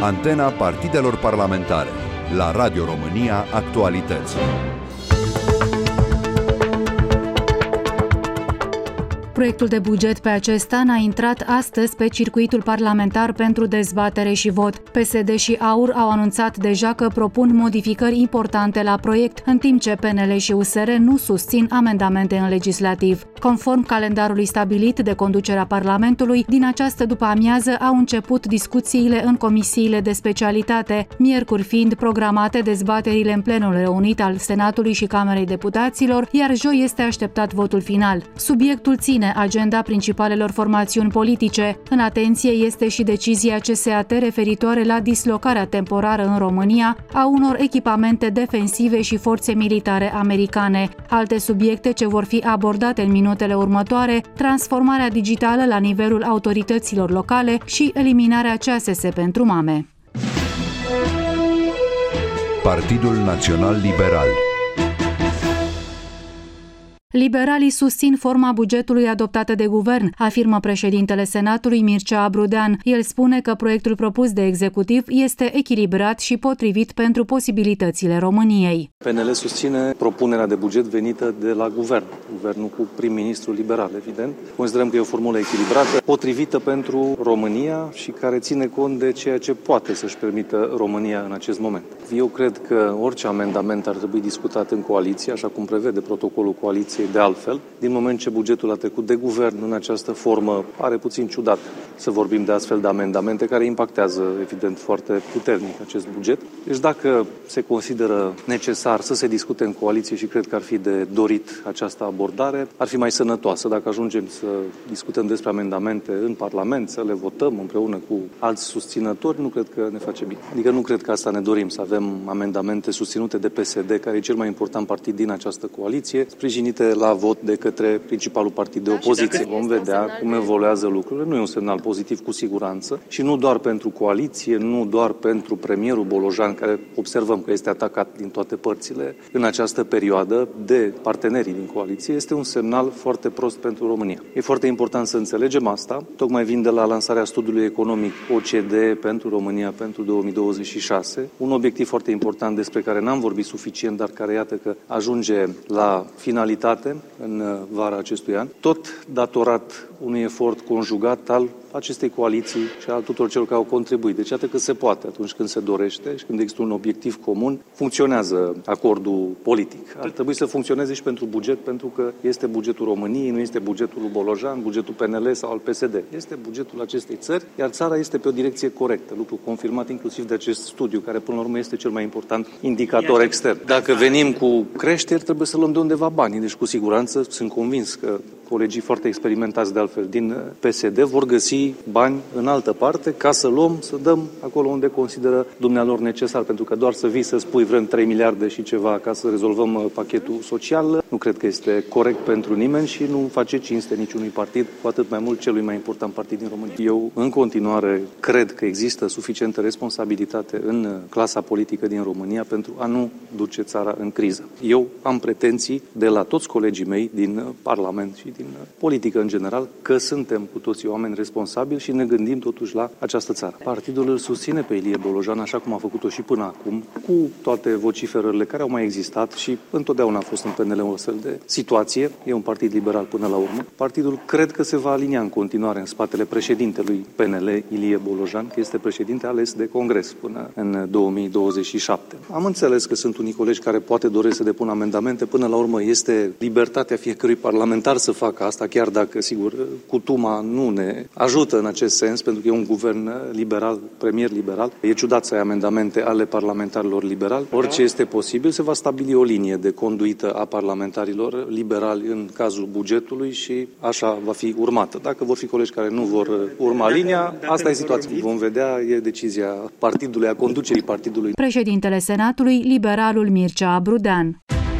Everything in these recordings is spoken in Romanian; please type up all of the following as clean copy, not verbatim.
Antena partidelor parlamentare. La Radio România Actualități. Proiectul de buget pe acest an a intrat astăzi pe circuitul parlamentar pentru dezbatere și vot. PSD și AUR au anunțat deja că propun modificări importante la proiect, în timp ce PNL și USR nu susțin amendamente în legislativ. Conform calendarului stabilit de conducerea Parlamentului, din această după-amiază au început discuțiile în comisiile de specialitate, miercuri fiind programate dezbaterile în plenul reunit al Senatului și Camerei Deputaților, iar joi este așteptat votul final. Subiectul ține agenda principalelor formațiuni politice. În atenție este și decizia CSAT referitoare la dislocarea temporară în România a unor echipamente defensive și forțe militare americane. Alte subiecte ce vor fi abordate în minutele următoare: transformarea digitală la nivelul autorităților locale și eliminarea CASS pentru mame. Partidul Național Liberal. Liberalii susțin forma bugetului adoptată de guvern, afirmă președintele Senatului Mircea Abrudean. El spune că proiectul propus de executiv este echilibrat și potrivit pentru posibilitățile României. PNL susține propunerea de buget venită de la guvern, guvernul cu prim-ministru liberal, evident. Considerăm că e o formulă echilibrată, potrivită pentru România și care ține cont de ceea ce poate să-și permită România în acest moment. Eu cred că orice amendament ar trebui discutat în coaliție, așa cum prevede protocolul coaliției. De altfel, din moment ce bugetul a trecut de guvern în această formă, pare puțin ciudat să vorbim de astfel de amendamente care impactează, evident, foarte puternic acest buget. Deci dacă se consideră necesar să se discute în coaliție și cred că ar fi de dorit această abordare, ar fi mai sănătoasă dacă ajungem să discutăm despre amendamente în Parlament, să le votăm împreună cu alți susținători, nu cred că ne face bine. Adică nu cred că asta ne dorim, să avem amendamente susținute de PSD, care e cel mai important partid din această coaliție, sprijinite la vot de către principalul partid de opoziție. Vom vedea cum evoluează lucrurile. Nu e un semnal pozitiv cu siguranță și nu doar pentru coaliție, nu doar pentru premierul Bolojan, care observăm că este atacat din toate părțile în această perioadă de partenerii din coaliție. Este un semnal foarte prost pentru România. E foarte important să înțelegem asta. Tocmai vin de la lansarea studiului economic OCDE pentru România pentru 2026. Un obiectiv foarte important despre care n-am vorbit suficient, dar care iată că ajunge la finalitate în vara acestui an, tot datorat unui efort conjugat al acestei coaliții și al tuturor celor care au contribuit. Deci iată că se poate atunci când se dorește și când există un obiectiv comun, funcționează acordul politic. Ar trebui să funcționeze și pentru buget, pentru că este bugetul României, nu este bugetul lui Bolojan, bugetul PNL sau al PSD. Este bugetul acestei țări, iar țara este pe o direcție corectă, lucru confirmat inclusiv de acest studiu, care până la urmă este cel mai important indicator extern. Dacă venim cu creșteri, trebuie să luăm de undeva banii, deci cu siguranță sunt convins că colegii foarte experimentați de altfel din PSD vor găsi bani în altă parte ca să luăm, să dăm acolo unde consideră dumnealor necesar, pentru că doar să vii să spui vrem 3 miliarde și ceva ca să rezolvăm pachetul social, nu cred că este corect pentru nimeni și nu face cinste niciunui partid, cu atât mai mult celui mai important partid din România. Eu în continuare cred că există suficientă responsabilitate în clasa politică din România pentru a nu duce țara în criză. Eu am pretenții de la toți colegii mei din Parlament și din politică în general, că suntem cu toții oameni responsabili și ne gândim totuși la această țară. Partidul îl susține pe Ilie Bolojan, așa cum a făcut-o și până acum, cu toate vociferările care au mai existat și întotdeauna a fost în PNL o astfel de situație. E un partid liberal până la urmă. Partidul cred că se va alinia în continuare în spatele președintelui PNL, Ilie Bolojan, că este președinte ales de Congres până în 2027. Am înțeles că sunt unii colegi care poate doresc să depună amendamente. Până la urmă este libertatea fiecărui parlamentar să facă asta, chiar dacă, sigur, cutuma nu ne ajută în acest sens, pentru că e un guvern liberal, premier liberal. E ciudat să ai amendamente ale parlamentarilor liberali. Orice este posibil, se va stabili o linie de conduită a parlamentarilor liberali în cazul bugetului și așa va fi urmată. Dacă vor fi colegi care nu vor urma linia, asta e situația. Vom vedea, e decizia partidului, a conducerii partidului. Președintele Senatului, liberalul Mircea Abrudean.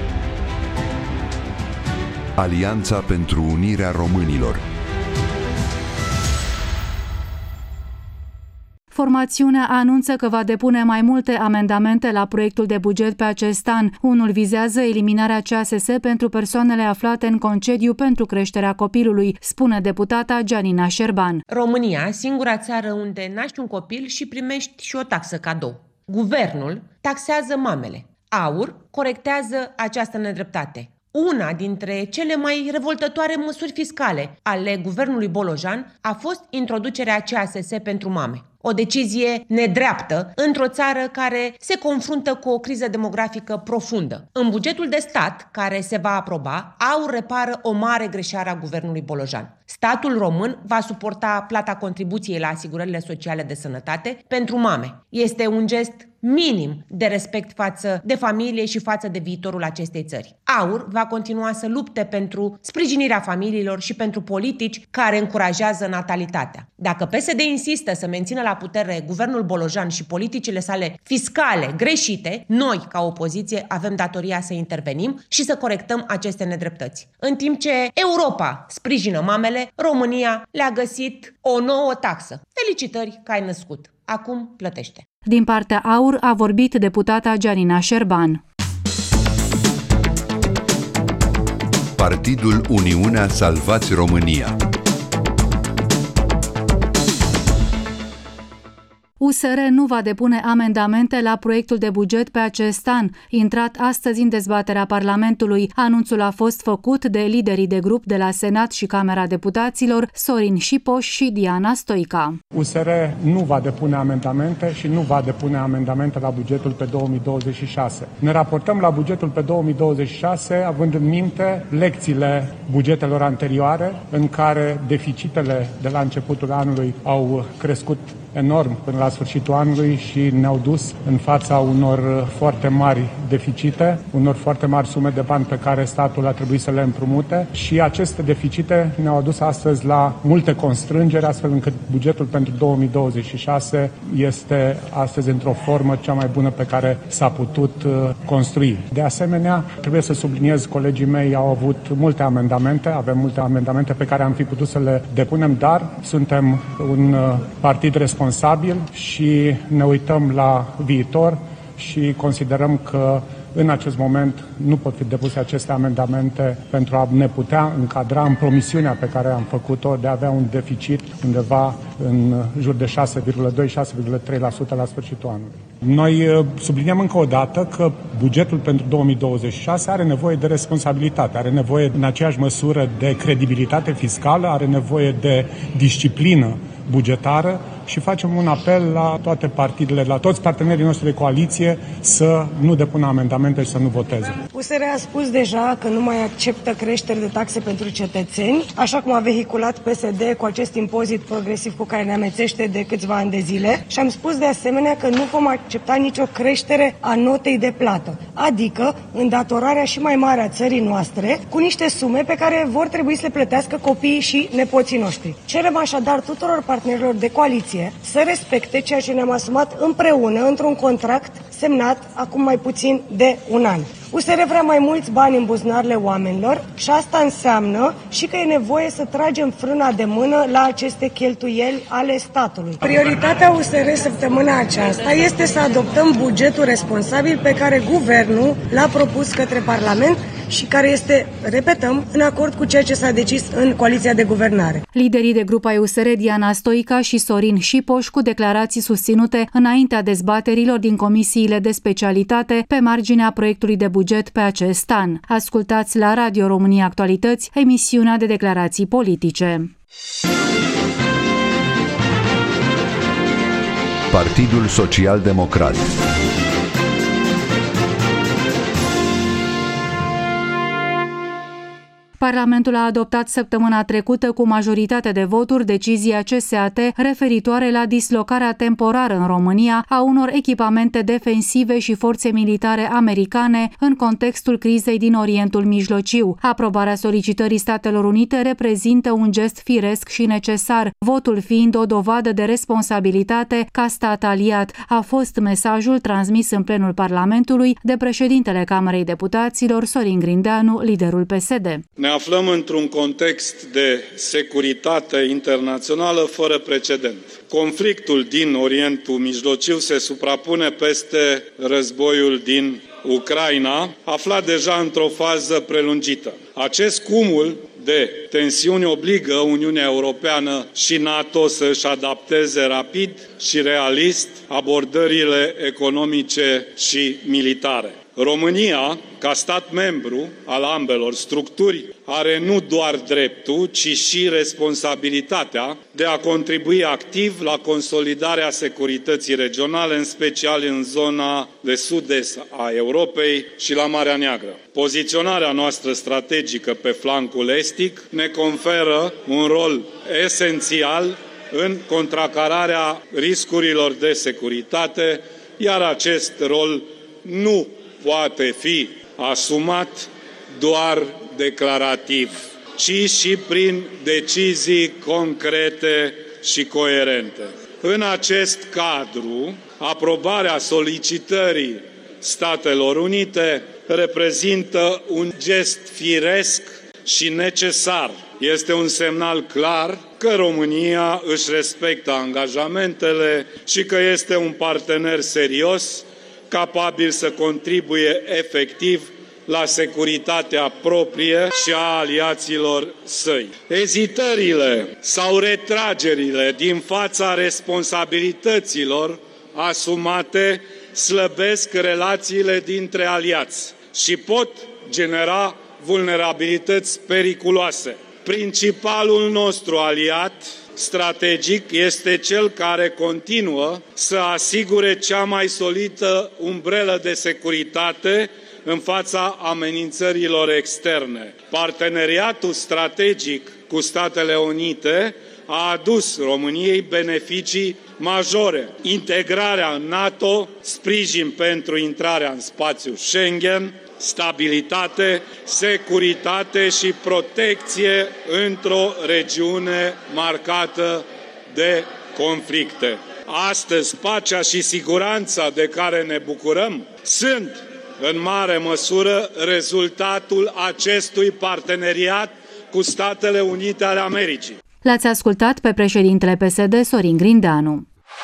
Alianța pentru Unirea Românilor. Formațiunea anunță că va depune mai multe amendamente la proiectul de buget pe acest an. Unul vizează eliminarea CASS pentru persoanele aflate în concediu pentru creșterea copilului, spune deputata Gianina Șerban. România, singura țară unde naști un copil și primești și o taxă cadou. Guvernul taxează mamele. AUR corectează această nedreptate. Una dintre cele mai revoltătoare măsuri fiscale ale guvernului Bolojan a fost introducerea CASS pentru mame. O decizie nedreaptă într-o țară care se confruntă cu o criză demografică profundă. În bugetul de stat, care se va aproba, AUR repară o mare greșeală a guvernului Bolojan. Statul român va suporta plata contribuției la asigurările sociale de sănătate pentru mame. Este un gest minim de respect față de familie și față de viitorul acestei țări. AUR va continua să lupte pentru sprijinirea familiilor și pentru politici care încurajează natalitatea. Dacă PSD insistă să mențină la putere guvernul Bolojan și politicile sale fiscale greșite, noi, ca opoziție, avem datoria să intervenim și să corectăm aceste nedreptăți. În timp ce Europa sprijină mamele, România le-a găsit o nouă taxă. Felicitări că ai născut. Acum plătește. Din partea AUR a vorbit deputata Gianina Șerban. Partidul Uniunea Salvați România. USR nu va depune amendamente la proiectul de buget pe acest an, intrat astăzi în dezbaterea Parlamentului. Anunțul a fost făcut de liderii de grup de la Senat și Camera Deputaților, Sorin Șipoș și Diana Stoica. USR nu va depune amendamente și nu va depune amendamente la bugetul pe 2026. Ne raportăm la bugetul pe 2026 având în minte lecțiile bugetelor anterioare, în care deficitele de la începutul anului au crescut enorm până la sfârșitul anului și ne-au dus în fața unor foarte mari deficite, unor foarte mari sume de bani pe care statul a trebuit să le împrumute și aceste deficite ne-au adus astăzi la multe constrângeri, astfel încât bugetul pentru 2026 este astăzi într-o formă cea mai bună pe care s-a putut construi. De asemenea, trebuie să subliniez, colegii mei au avut multe amendamente, avem multe amendamente pe care am fi putut să le depunem, dar suntem un partid responsabil și ne uităm la viitor și considerăm că în acest moment nu pot fi depuse aceste amendamente pentru a ne putea încadra în promisiunea pe care am făcut-o de a avea un deficit undeva în jur de 6,2-6,3% la sfârșitul anului. Noi subliniem încă o dată că bugetul pentru 2026 are nevoie de responsabilitate, are nevoie în aceeași măsură de credibilitate fiscală, are nevoie de disciplină bugetară și facem un apel la toate partidele, la toți partenerii noștri de coaliție să nu depună amendamente și să nu voteze. USR a spus deja că nu mai acceptă creșteri de taxe pentru cetățeni, așa cum a vehiculat PSD cu acest impozit progresiv cu care ne amețește de câțiva ani de zile și am spus de asemenea că nu vom accepta nicio creștere a notei de plată, adică îndatorarea și mai mare a țării noastre cu niște sume pe care vor trebui să le plătească copiii și nepoții noștri. Cerem așadar tuturor partenerilor de coaliție să respecte ceea ce ne-am asumat împreună într-un contract semnat acum mai puțin de un an. USR vrea mai mulți bani în buzunarele oamenilor și asta înseamnă și că e nevoie să tragem frâna de mână la aceste cheltuieli ale statului. Prioritatea USR săptămâna aceasta este să adoptăm bugetul responsabil pe care guvernul l-a propus către Parlament și care este, repetăm, în acord cu ceea ce s-a decis în coaliția de guvernare. Liderii de grup ai USR, Diana Stoica și Sorin Șipoș, cu declarații susținute înaintea dezbaterilor din comisiile de specialitate pe marginea proiectului de buget pe acest an. Ascultați la Radio România Actualități, emisiunea de declarații politice. Partidul Social Democrat. Parlamentul a adoptat săptămâna trecută cu majoritate de voturi decizia CSAT referitoare la dislocarea temporară în România a unor echipamente defensive și forțe militare americane în contextul crizei din Orientul Mijlociu. Aprobarea solicitării Statelor Unite reprezintă un gest firesc și necesar, votul fiind o dovadă de responsabilitate ca stat aliat, a fost mesajul transmis în plenul Parlamentului de președintele Camerei Deputaților, Sorin Grindeanu, liderul PSD. aflăm într-un context de securitate internațională fără precedent. Conflictul din Orientul Mijlociu se suprapune peste războiul din Ucraina, aflat deja într-o fază prelungită. Acest cumul de tensiuni obligă Uniunea Europeană și NATO să își adapteze rapid și realist abordările economice și militare. România, ca stat membru al ambelor structuri, are nu doar dreptul, ci și responsabilitatea de a contribui activ la consolidarea securității regionale, în special în zona de sud-est a Europei și la Marea Neagră. Poziționarea noastră strategică pe flancul estic ne conferă un rol esențial în contracararea riscurilor de securitate, iar acest rol nu poate fi asumat doar declarativ, ci și prin decizii concrete și coerente. În acest cadru, aprobarea solicitării Statelor Unite reprezintă un gest firesc și necesar. Este un semnal clar că România își respectă angajamentele și că este un partener serios, capabil să contribuie efectiv la securitatea proprie și a aliaților săi. Ezitările sau retragerile din fața responsabilităților asumate slăbesc relațiile dintre aliați și pot genera vulnerabilități periculoase. Principalul nostru aliat strategic este cel care continuă să asigure cea mai solidă umbrelă de securitate în fața amenințărilor externe. Parteneriatul strategic cu Statele Unite a adus României beneficii majore. Integrarea în NATO, sprijin pentru intrarea în spațiul Schengen, stabilitate, securitate și protecție într-o regiune marcată de conflicte. Astăzi, pacea și siguranța de care ne bucurăm sunt în mare măsură rezultatul acestui parteneriat cu Statele Unite ale Americii. L-ați ascultat pe președintele PSD, Sorin Grindeanu.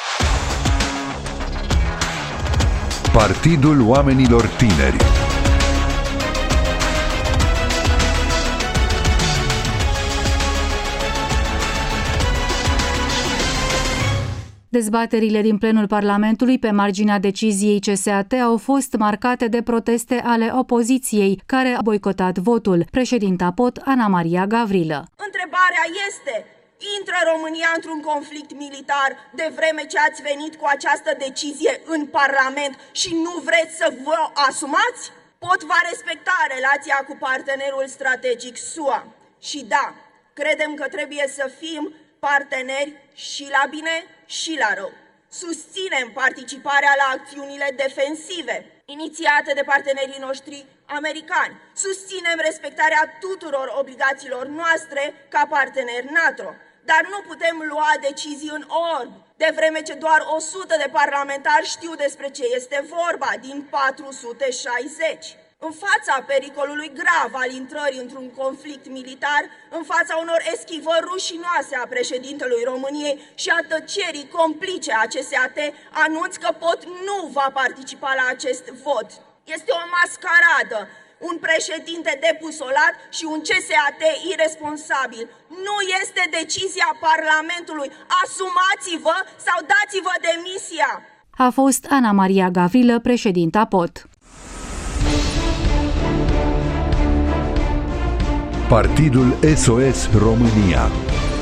Partidul Oamenilor Tineri. Dezbaterile din plenul Parlamentului pe marginea deciziei CSAT au fost marcate de proteste ale opoziției, care a boicotat votul. Președinta POT, Ana Maria Gavrilă. Întrebarea este: intră România într-un conflict militar de vreme ce ați venit cu această decizie în Parlament și nu vreți să vă asumați? POT va respecta relația cu partenerul strategic SUA. Și da, credem că trebuie să fim parteneri și la bine și la rău. Susținem participarea la acțiunile defensive inițiate de partenerii noștri americani. Susținem respectarea tuturor obligațiilor noastre ca parteneri NATO. Dar nu putem lua decizii în orb, de vreme ce doar 100 de parlamentari știu despre ce este vorba din 460. În fața pericolului grav al intrării într-un conflict militar, în fața unor eschivări rușinoase a președintelui României și a tăcerii complice a CSAT, anunț că POT nu va participa la acest vot. Este o mascaradă, un președinte depusolat și un CSAT irresponsabil. Nu este decizia Parlamentului. Asumați-vă sau dați-vă demisia! A fost Ana Maria Gavrilă, președinta POT. Partidul SOS România.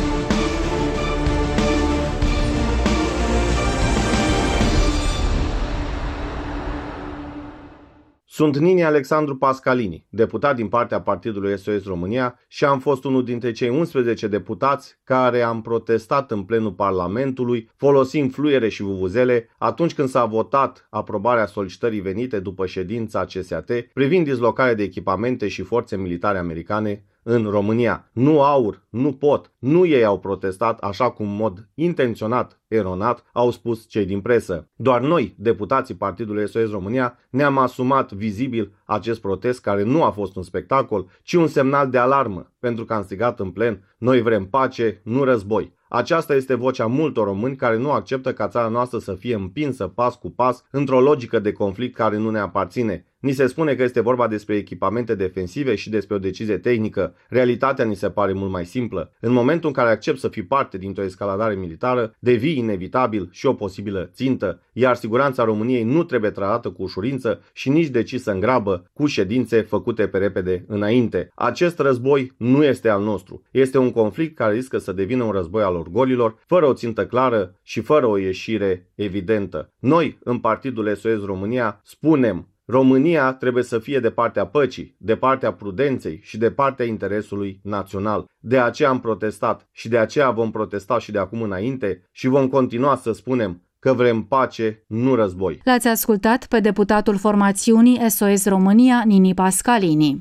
Sunt Nini Alexandru Pascalini, deputat din partea Partidului SOS România și am fost unul dintre cei 11 deputați care am protestat în plenul Parlamentului folosind fluiere și vuvuzele atunci când s-a votat aprobarea solicitării venite după ședința CSAT privind dislocarea de echipamente și forțe militare americane în România. Nu AUR, nu POT, nu ei au protestat așa cum în mod intenționat, eronat, au spus cei din presă. Doar noi, deputații Partidului SOS România, ne-am asumat vizibil acest protest care nu a fost un spectacol, ci un semnal de alarmă, pentru că am strigat în plen: noi vrem pace, nu război. Aceasta este vocea multor români care nu acceptă ca țara noastră să fie împinsă pas cu pas într-o logică de conflict care nu ne aparține. Ni se spune că este vorba despre echipamente defensive și despre o decizie tehnică. Realitatea ni se pare mult mai simplă. În momentul în care accepti să fii parte dintr-o escaladare militară, devii inevitabil și o posibilă țintă, iar siguranța României nu trebuie tratată cu ușurință și nici decisă în grabă, cu ședințe făcute pe repede înainte. Acest război nu este al nostru. Este un conflict care riscă să devină un război al orgolilor, fără o țintă clară și fără o ieșire evidentă. Noi, în Partidul SOS România, spunem: România trebuie să fie de partea păcii, de partea prudenței și de partea interesului național. De aceea am protestat și de aceea vom protesta și de acum înainte și vom continua să spunem că vrem pace, nu război. L-ați ascultat pe deputatul formațiunii SOS România, Nini Pascalini.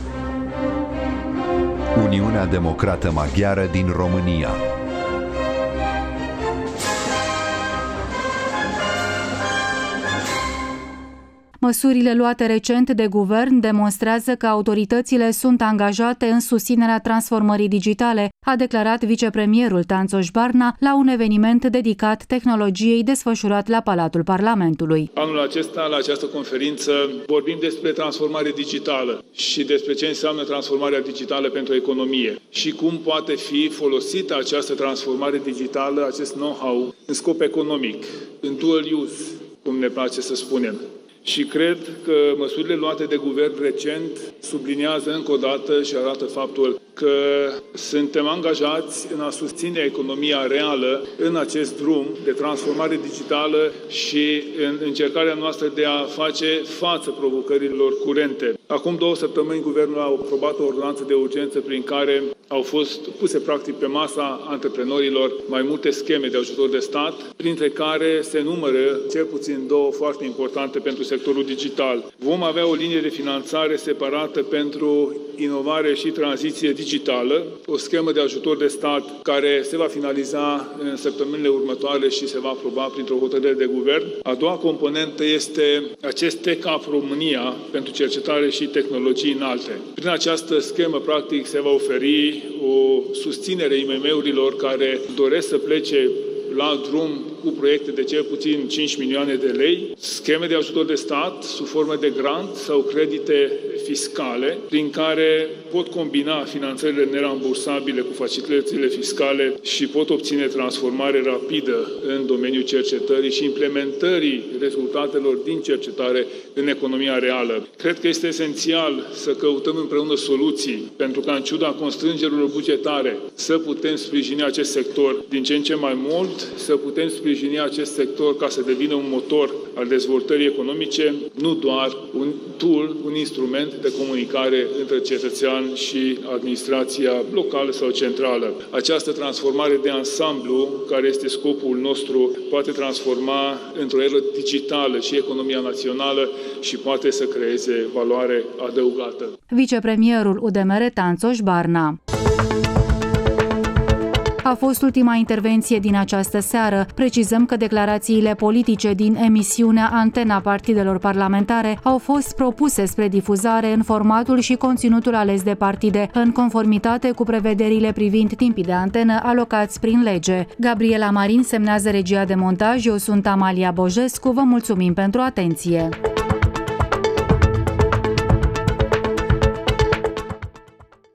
Uniunea Democrată Maghiară din România. Măsurile luate recent de guvern demonstrează că autoritățile sunt angajate în susținerea transformării digitale, a declarat vicepremierul Tanțoș Barna la un eveniment dedicat tehnologiei desfășurat la Palatul Parlamentului. Anul acesta, la această conferință, vorbim despre transformare digitală și despre ce înseamnă transformarea digitală pentru economie și cum poate fi folosită această transformare digitală, acest know-how, în scop economic, în dual use, cum ne place să spunem. Și cred că măsurile luate de guvern recent subliniază încă o dată și arată faptul că suntem angajați în a susține economia reală în acest drum de transformare digitală și în încercarea noastră de a face față provocărilor curente. Acum 2 săptămâni, guvernul a aprobat o ordonanță de urgență prin care au fost puse practic pe masa antreprenorilor mai multe scheme de ajutor de stat, printre care se numără cel puțin 2 foarte importante pentru sectorul digital. Vom avea o linie de finanțare separată pentru inovare și tranziție digitală, o schemă de ajutor de stat care se va finaliza în săptămânile următoare și se va aproba printr-o hotărâre de guvern. A doua componentă este acest Tech Up România pentru cercetare și tehnologii înalte. Prin această schemă, practic, se va oferi o susținere IMM-urilor care doresc să plece la drum cu proiecte de cel puțin 5 milioane de lei, scheme de ajutor de stat sub formă de grant sau credite fiscale, prin care pot combina finanțările nerambursabile cu facilitățile fiscale și pot obține transformare rapidă în domeniul cercetării și implementării rezultatelor din cercetare în economia reală. Cred că este esențial să căutăm împreună soluții pentru ca, în ciuda constrângerilor bugetare, să putem sprijini acest sector din ce în ce mai mult, să putem sprijini acest sector ca să devină un motor al dezvoltării economice, nu doar un tool, un instrument de comunicare între cetățean și administrația locală sau centrală. Această transformare de ansamblu, care este scopul nostru, poate transforma într-o eră digitală și economia națională și poate să creeze valoare adăugată. Vicepremierul UDMR Tanțoș Barna. A fost ultima intervenție din această seară. Precizăm că declarațiile politice din emisiunea Antena partidelor parlamentare au fost propuse spre difuzare în formatul și conținutul ales de partide, în conformitate cu prevederile privind timpii de antenă alocați prin lege. Gabriela Marin semnează regia de montaj, eu sunt Amalia Bojescu, vă mulțumim pentru atenție.